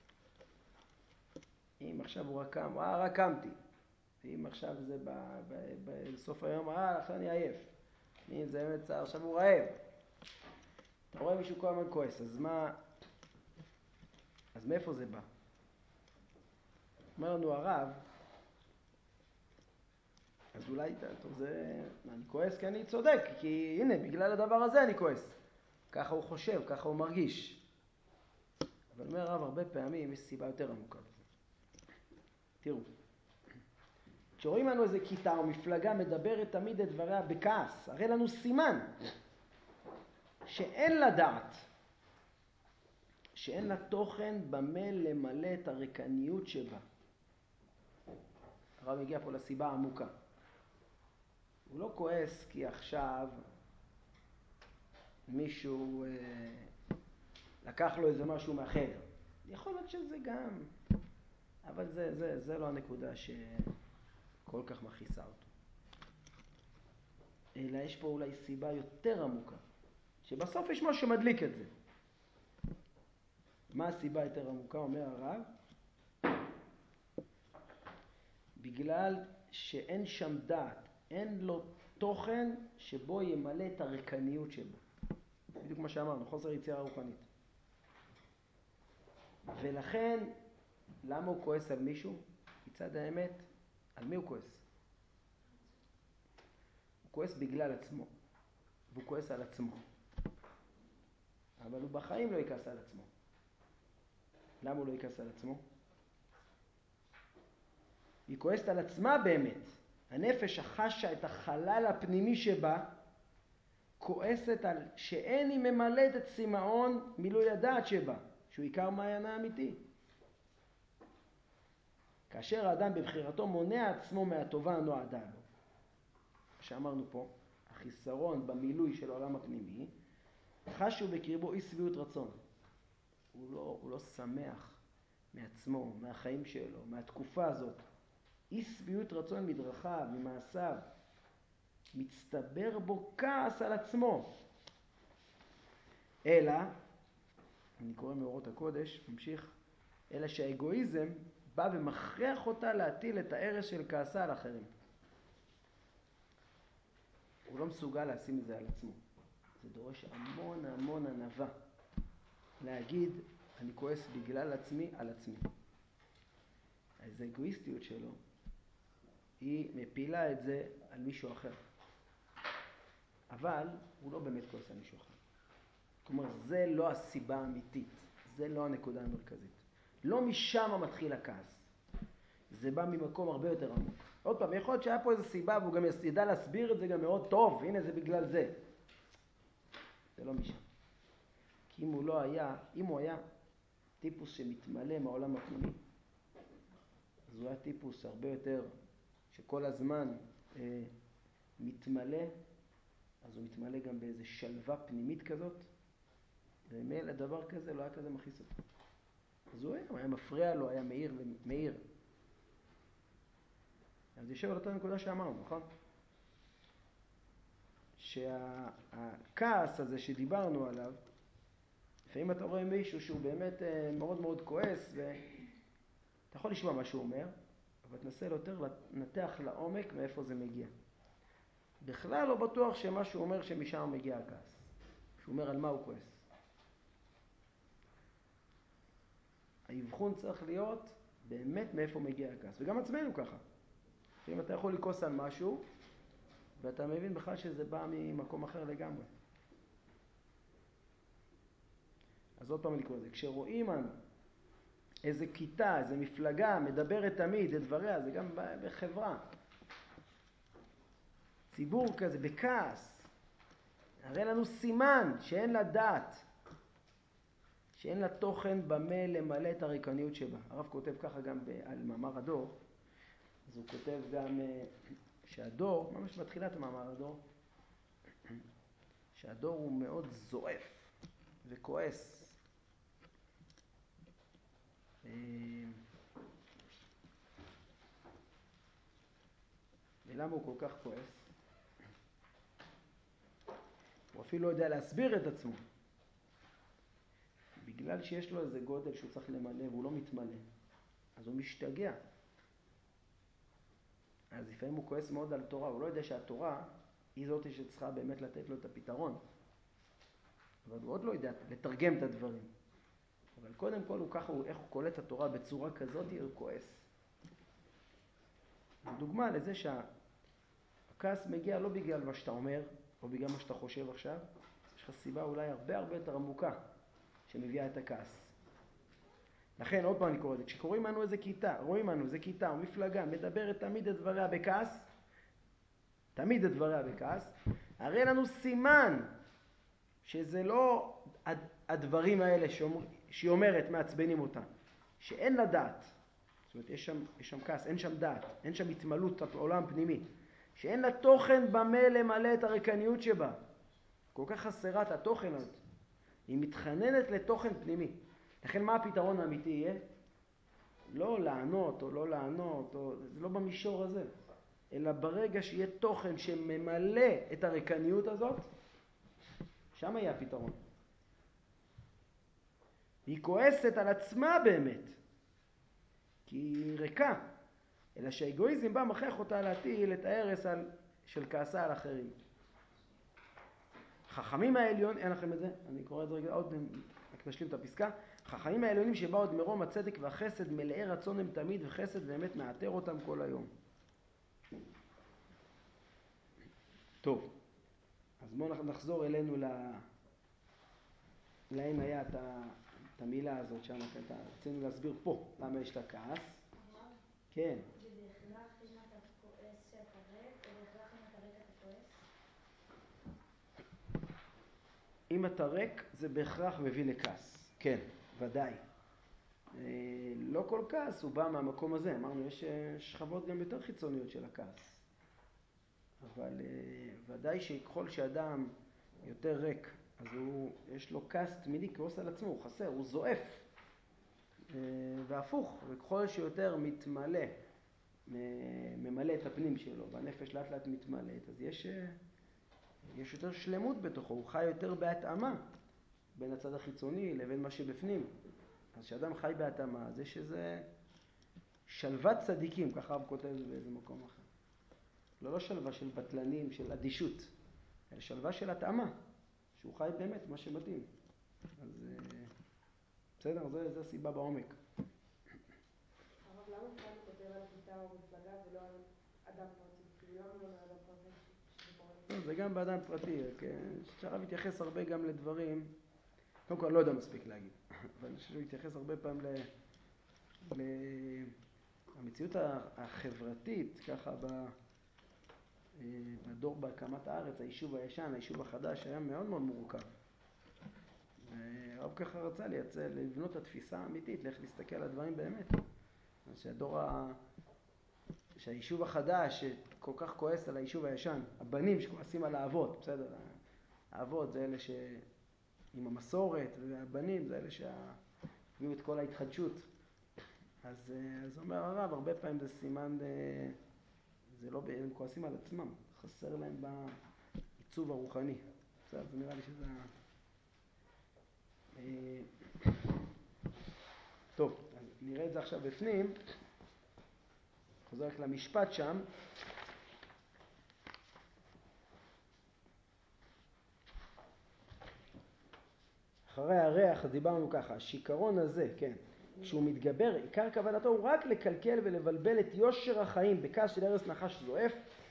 אם עכשיו הוא רקם, אה רק קמתי. אם עכשיו זה ב- ב- בסוף היום, אה עכשיו אני עייף. אם זה באמת צער, עכשיו הוא רעב. אתה רואה מישהו כל הזמן כועס, אז מה, אז מאיפה זה בא? אומר לנו הרב, אז אולי, טוב, זה, אני כועס כי אני צודק, כי הנה, בגלל הדבר הזה אני כועס. ככה הוא חושב, ככה הוא מרגיש. אבל אומר הרב, הרבה פעמים יש סיבה יותר עמוקה לזה. תראו, כשרואים לנו איזה כיתה או מפלגה מדברת תמיד את דבריה בכעס, הרי לנו סימן שאין לה דעת, שאין לה תוכן במה למלא את הרקניות שבה. הרב מגיע פה לסיבה העמוקה. הוא לא כועס כי עכשיו מישהו אה, לקח לו איזה משהו מהחדר. יכול להיות שזה גם, אבל זה, זה, זה לא הנקודה שכל כך מכעיסה אותו. אלא יש פה אולי סיבה יותר עמוקה, שבסוף יש משהו שמדליק את זה. מה הסיבה יותר עמוקה, אומר הרב? בגלל שאין שם דעת, אין לו תוכן שבו ימלא את הרקניות שבו. בדיוק מה שאמרנו, חוסר יצירה רוחנית. ולכן, למה הוא כועס על מישהו? מצד האמת, על מי הוא כועס? הוא כועס בגלל עצמו, והוא כועס על עצמו. אבל הוא בחיים לא יכעס על עצמו. למה הוא לא יכעס על עצמו? היא כועסת על עצמה באמת. הנפש החשה את החלל הפנימי שבה, כועסת על שאין היא ממלאת את סימאון מילוי הדעת שבה, שהוא עיקר מעיינה האמיתי. כאשר האדם בבחירתו מונע עצמו מהטובה הנועדה לו, שאמרנו פה, החיסרון במילוי של העולם הפנימי, חשו בקרבו אי שביעות רצון. הוא לא, הוא לא שמח מעצמו, מהחיים שלו, מהתקופה הזאת. אי שביעות רצון מדרכיו, ממעשיו. מצטבר בו כעס על עצמו. אלא, אני קורא מאורות הקודש, ממשיך, אלא שהאגואיזם בא ומכריח אותה להטיל את הערש של כעסה על אחרים. הוא לא מסוגל לשים את זה על עצמו. זה דורש המון המון ענווה. להגיד, אני כועס בגלל עצמי על עצמי. אז האגואיסטיות שלו, היא מפילה את זה על מישהו אחר. אבל הוא לא באמת כועס על מישהו אחר. כלומר, זה לא הסיבה האמיתית. זה לא הנקודה המרכזית. לא משם מתחיל הכעס. זה בא ממקום הרבה יותר עמוק. עוד פעם, יכול להיות שהיה פה איזו סיבה, והוא גם ידע להסביר את זה גם מאוד טוב. הנה, זה בגלל זה. זה לא משם. כי אם הוא לא היה, אם הוא היה טיפוס שמתמלא מהעולם הפנימי, אז הוא היה טיפוס הרבה יותר, שכל הזמן אה, מתמלא, אז הוא מתמלא גם באיזו שלווה פנימית כזאת, ומילא דבר כזה לא היה כזה מכעיס אותו. אז הוא היה, הוא היה מפריע לו, היה מאיר ומאיר. אז יושב על אותה נקודה שאמרנו, נכון? שהכעס הזה שדיברנו עליו, לפעמים אתה רואה מישהו שהוא באמת מאוד מאוד כועס, ואתה יכול לשמוע מה שהוא אומר, אבל תנסה יותר לנתח לעומק מאיפה זה מגיע. בכלל לא בטוח שמה שהוא אומר שמשם מגיע הכעס. שהוא אומר על מה הוא כועס. האבחון צריך להיות באמת מאיפה מגיע הכעס. וגם עצמנו ככה. אם אתה יכול לכעוס על משהו, ואתה מבין בכלל שזה בא ממקום אחר לגמרי. אז עוד פעם לקרוא את זה. כשרואים אנו איזה כיתה, איזה מפלגה, מדברת תמיד את דבריה, זה גם בחברה. ציבור כזה, בכעס. הרי לנו סימן שאין לה דעת, שאין לה תוכן במה למלא את הריקניות שבה. הרב כותב ככה גם על מאמר הדור, אז הוא כותב גם שהדור, ממש בתחילת מאמר הדור, שהדור הוא מאוד זועף וכועס. ולמה הוא כל כך כועס? הוא אפילו לא יודע להסביר את עצמו. בגלל שיש לו איזה גודל שהוא צריך למלא והוא לא מתמלא, אז הוא משתגע. אז לפעמים הוא כועס מאוד על תורה, הוא לא יודע שהתורה היא זאת שצריכה באמת לתת לו את הפתרון. אבל הוא עוד לא יודע לתרגם את הדברים. אבל קודם כל הוא ככה, איך הוא קולט את התורה בצורה כזאת, הוא כועס. דוגמה לזה שהכעס מגיע לא בגלל מה שאתה אומר, או בגלל מה שאתה חושב עכשיו, יש לך סיבה אולי הרבה הרבה יותר עמוקה שמביאה את הכעס. לכן, עוד פעם אני קורא את זה, כשקוראים לנו איזה כיתה, רואים לנו איזה כיתה או מפלגה, מדברת תמיד את דבריה בכעס, תמיד את דבריה בכעס, הרי לנו סימן שזה לא הדברים האלה שאומר, שהיא אומרת מעצבנים אותה, שאין לה דעת. זאת אומרת, יש שם, יש שם כעס, אין שם דעת, אין שם התמלות עולם פנימי, שאין לה תוכן במה למלא את הריקניות שבה. כל כך חסרה את התוכן הזה. היא מתחננת לתוכן פנימי. לכן מה הפתרון האמיתי יהיה? לא לענות או לא לענות, או, זה לא במישור הזה, אלא ברגע שיהיה תוכן שממלא את הריקניות הזאת, שם יהיה הפתרון. היא כועסת על עצמה באמת, כי היא ריקה, אלא שהאגואיזם בא מכריח אותה להטיל את ההרס על, של כעסה על אחרים. חכמים העליון, אין לכם את זה? אני קורא את זה רגע, עוד רק נשלים את הפסקה. חכמים העליונים שבאו עוד מרום הצדק והחסד מלאי רצון הם תמיד, וחסד באמת מאתר אותם כל היום. טוב, אז בואו נחזור אלינו ל... לאין היה את, ה... את המילה הזאת שם, רצינו להסביר פה למה יש לה כעס. כן. זה בהכרח אם אתה כועס שאתה ריק, או בהכרח אם אתה ריק אתה כועס? אם אתה ריק זה בהכרח מביא לכעס, כן, ודאי. לא כל כעס הוא בא מהמקום הזה, אמרנו יש שכבות גם יותר חיצוניות של הכעס. אבל ודאי שככל שאדם יותר ריק, אז הוא, יש לו כעס תמידי כעוס על עצמו, הוא חסר, הוא זועף. והפוך, וככל שיותר מתמלא, ממלא את הפנים שלו, והנפש לאט לאט מתמלאת, אז יש, יש יותר שלמות בתוכו, הוא חי יותר בהתאמה בין הצד החיצוני לבין מה שבפנים. אז כשאדם חי בהתאמה, אז יש איזה שלוות צדיקים, ככה הוא כותב באיזה מקום אחר. לא לא שלווה של בטלנים, של אדישות, אלא שלווה של התאמה, שהוא חי באמת מה שמתאים. אז בסדר, זה, זה הסיבה בעומק. הרב, למה כאן הוא כותב על כיתה או מפלגה ולא על אדם פרטי? כאילו למה לא על אדם פרטי שזה קורה? זה גם באדם פרטי, שהרב התייחס הרבה גם לדברים, קודם כל לא יודע מספיק להגיד, אבל אני חושב שהוא התייחס הרבה פעמים ל... למציאות החברתית, ככה בדור בהקמת הארץ, היישוב הישן, היישוב החדש, היה מאוד מאוד מורכב. הרב ככה רצה לייצא, לבנות את התפיסה האמיתית, לאיך להסתכל על הדברים באמת. אז שהדור ה... שהיישוב החדש שכל כך כועס על היישוב הישן, הבנים שכועסים על האבות, בסדר, האבות זה אלה ש... עם המסורת, והבנים זה אלה שהביאו את כל ההתחדשות. אז, אז אומר הרב, הרבה פעמים זה סימן, זה לא, הם כועסים על עצמם, חסר להם בעיצוב הרוחני. בסדר, זה נראה לי שזה... טוב, אז נראה את זה עכשיו בפנים. חוזר רק למשפט שם. אחרי הריח דיברנו ככה, השיקרון הזה, כן, כשהוא מתגבר, עיקר כוונתו הוא רק לקלקל ולבלבל את יושר החיים בכעס של הרס נחש זועף,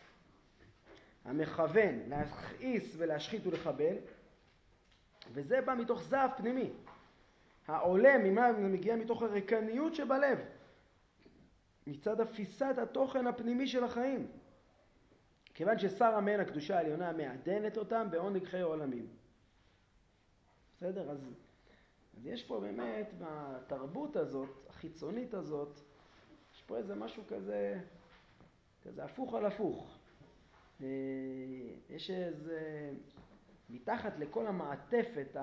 המכוון להכעיס ולהשחית ולחבל, וזה בא מתוך זעף פנימי. העולה ממה מגיע מתוך הריקניות שבלב, מצד אפיסת התוכן הפנימי של החיים, כיוון ששר המעין הקדושה העליונה מעדנת אותם בעונג חיי עולמים. בסדר? אז, אז יש פה באמת בתרבות הזאת, החיצונית הזאת, יש פה איזה משהו כזה, כזה הפוך על הפוך. יש איזה, מתחת לכל המעטפת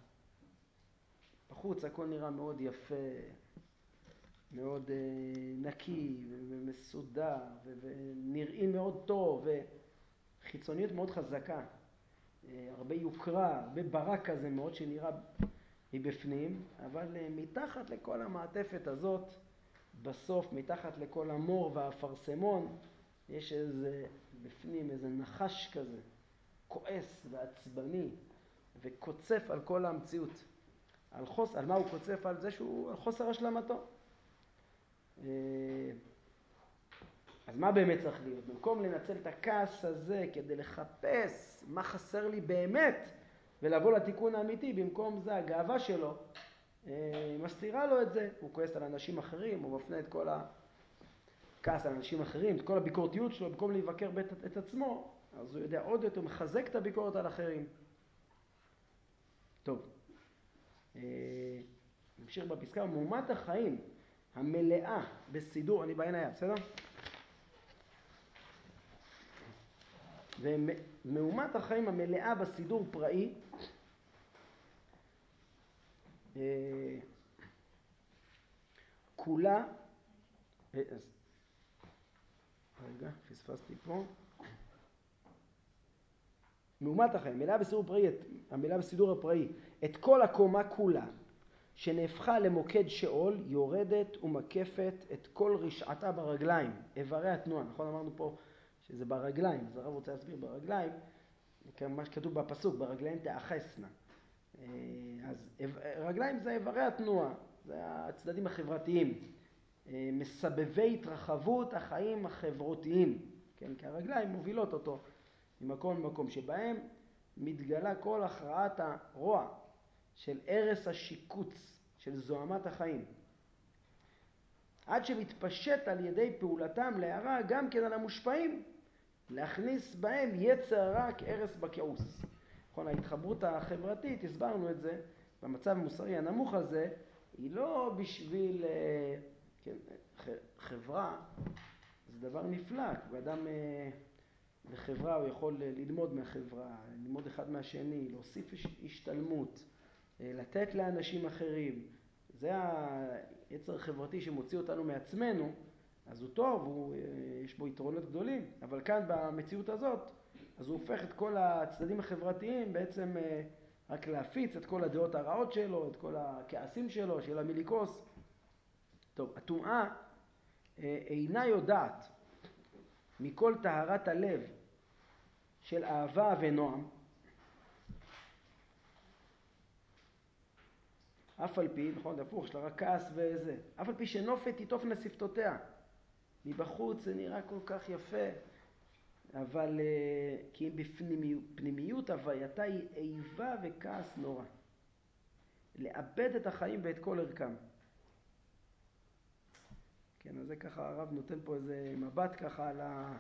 בחוץ הכל נראה מאוד יפה, מאוד נקי ומסודר ונראים מאוד טוב וחיצוניות מאוד חזקה, הרבה יוקרה, הרבה ברק כזה מאוד שנראה מבפנים, אבל מתחת לכל המעטפת הזאת, בסוף מתחת לכל המור והאפרסמון, יש איזה בפנים איזה נחש כזה, כועס ועצבני וקוצף על כל המציאות. על, חוס, על מה הוא קוצף? על זה שהוא, על חוסר השלמתו. אז מה באמת צריך להיות? במקום לנצל את הכעס הזה כדי לחפש מה חסר לי באמת ולבוא לתיקון האמיתי, במקום זה הגאווה שלו מסתירה לו את זה. הוא כועס על אנשים אחרים, הוא מפנה את כל הכעס על אנשים אחרים, את כל הביקורתיות שלו, במקום להיבקר את, את עצמו, אז הוא יודע עוד יותר, הוא מחזק את הביקורת על אחרים. טוב. נמשיך בפסקה, מהומת החיים המלאה בסידור, אני בעין היה, בסדר? ומהומת החיים המלאה בסידור פראי, כולה, אז, רגע, פספסתי פה. מהומת החיים, המלאה בסידור פראי, המלאה בסידור הפראי, את כל הקומה כולה, שנהפכה למוקד שאול, יורדת ומקפת את כל רשעתה ברגליים, איברי התנועה. נכון, אמרנו פה שזה ברגליים, אז הרב רוצה להסביר ברגליים, מה שכתוב בפסוק, ברגליים תאחסנה. אז רגליים זה איברי התנועה, זה הצדדים החברתיים, מסבבי התרחבות החיים החברותיים, כן? כי הרגליים מובילות אותו ממקום למקום, שבהם מתגלה כל הכרעת הרוע של ערש השיקוץ, של זוהמת החיים. עד שמתפשט על ידי פעולתם להרע גם כן על המושפעים, להכניס בהם יצר הרע כערש בכעוס. נכון, ההתחברות החברתית, הסברנו את זה, במצב המוסרי הנמוך הזה, היא לא בשביל, כן, חברה, זה דבר נפלא, ואדם בחברה הוא יכול ללמוד מהחברה, ללמוד אחד מהשני, להוסיף השתלמות, לתת לאנשים אחרים. זה היצר החברתי שמוציא אותנו מעצמנו, אז הוא טוב, הוא, יש בו יתרונות גדולים, אבל כאן במציאות הזאת, אז הוא הופך את כל הצדדים החברתיים בעצם רק להפיץ את כל הדעות הרעות שלו, את כל הכעסים שלו, של המיליקוס. טוב, הטומאה אינה יודעת מכל טהרת הלב של אהבה ונועם, אף על פי, נכון, זה הפוך, יש לה רק כעס וזה, אף על פי שנופת תיטופנה שפתותיה. מבחוץ זה נראה כל כך יפה, אבל כי בפנימיות הווייתה היא איבה וכעס נורא. לאבד את החיים ואת כל ערכם. כן, אז זה ככה, הרב נותן פה איזה מבט ככה על ה...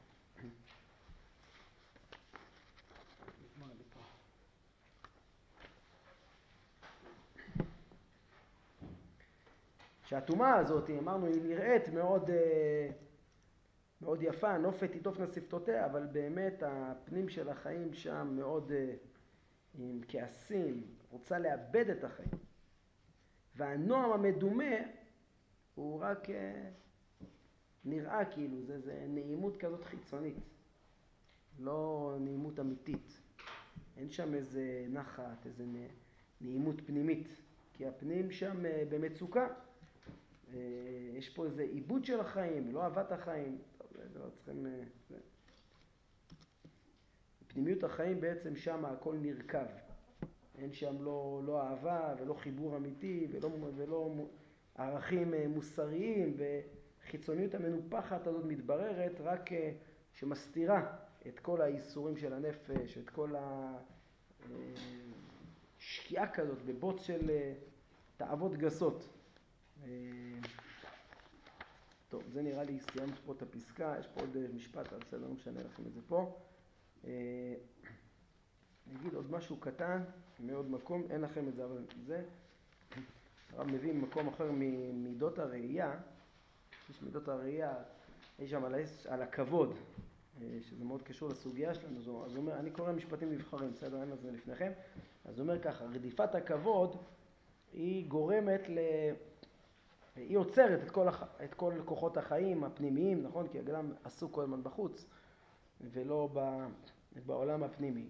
שהטומאה הזאת, אמרנו, היא נראית מאוד, מאוד יפה, נופת תיטופנה שפתותיה, אבל באמת הפנים של החיים שם מאוד עם כעסים, רוצה לאבד את החיים. והנועם המדומה הוא רק נראה כאילו, זה, זה נעימות כזאת חיצונית, לא נעימות אמיתית. אין שם איזה נחת, איזה נעימות פנימית, כי הפנים שם במצוקה. יש פה איזה עיבוד של החיים, לא אהבת החיים. טוב, זה לא צריכים... פנימיות החיים בעצם שם הכל נרכב. אין שם לא, לא אהבה ולא חיבור אמיתי ולא, ולא ערכים מוסריים, וחיצוניות המנופחת הזאת מתבררת רק שמסתירה את כל האיסורים של הנפש, את כל השקיעה כזאת בבוץ של תאוות גסות. טוב, זה נראה לי, סיימת פה את הפסקה, יש פה עוד משפט, אבל בסדר, לא משנה לכם את זה פה. נגיד עוד משהו קטן, מעוד מקום, אין לכם את זה, אבל זה. הרב מביא ממקום אחר ממידות הראייה, יש מידות הראייה, יש שם על, על הכבוד, שזה מאוד קשור לסוגיה שלנו, אז הוא אומר, אני קורא משפטים נבחרים, בסדר, אין לזה לפניכם, אז הוא אומר ככה, רדיפת הכבוד היא גורמת ל... היא עוצרת את כל, הח... את כל כוחות החיים הפנימיים, נכון? כי האדם עסוק כל הזמן בחוץ, ולא ב... בעולם הפנימי.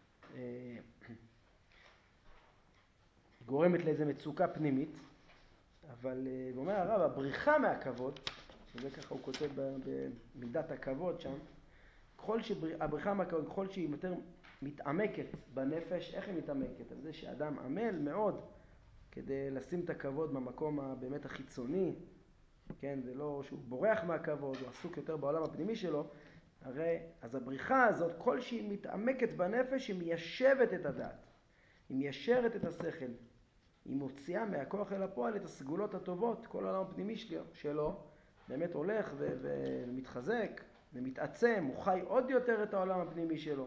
גורמת לאיזו מצוקה פנימית, אבל הוא אומר הרב, הבריחה מהכבוד, שזה ככה הוא כותב במידת הכבוד שם, ככל שהבריחה מהכבוד, ככל שהיא יותר מתעמקת בנפש, איך היא מתעמקת? על זה שאדם עמל מאוד כדי לשים את הכבוד במקום הבאמת החיצוני, כן, זה לא שהוא בורח מהכבוד, הוא עסוק יותר בעולם הפנימי שלו, הרי אז הבריחה הזאת, כל שהיא מתעמקת בנפש, היא מיישבת את הדעת, היא מיישרת את השכל, היא מוציאה מהכוח אל הפועל את הסגולות הטובות, כל העולם הפנימי שלו באמת הולך ו- ומתחזק ומתעצם, הוא חי עוד יותר את העולם הפנימי שלו.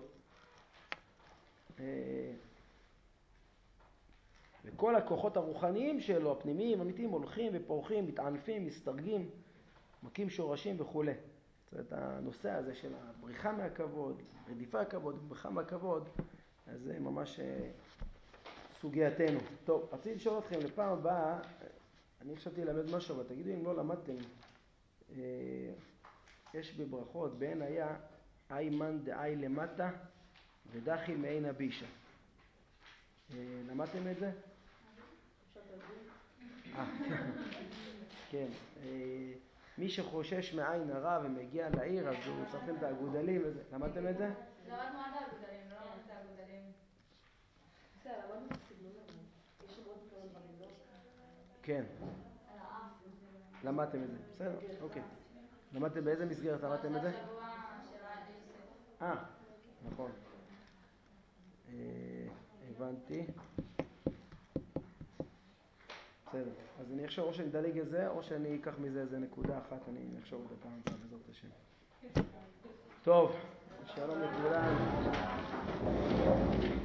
וכל הכוחות הרוחניים שלו, הפנימיים, אמיתיים, הולכים ופורחים, מתענפים, מסתרגים, מקים שורשים וכו'. זאת אומרת, הנושא הזה של הבריחה מהכבוד, רדיפה הכבוד, בריחה מהכבוד, אז זה ממש סוגייתנו. טוב, רציתי לשאול אתכם לפעם הבאה, אני חשבתי ללמד משהו, אבל תגידו אם לא למדתם, יש בברכות, בעין היה איימן דאי למטה ודחי מעין הבישה. למדתם את זה? כן. מי שחושש מעין הרע ומגיע לעיר, אז הוא צריכים את האגודלים וזה. למדתם את זה? למדנו עד האגודלים, לא למדנו את האגודלים. בסדר, למדנו את הסגנון אבל. יש שם עוד כמה דברים, לא? כן. על האף. למדתם את זה, בסדר, אוקיי. למדתם באיזה מסגרת למדתם את זה? בשבוע של יוסף. אה, נכון. הבנתי. בסדר, אז אני אחשוב או שאני אדלג את זה, או שאני אקח מזה איזה נקודה אחת, אני אחשוב את הפעם הבאה בעזרת השם. טוב, שלום לכולם.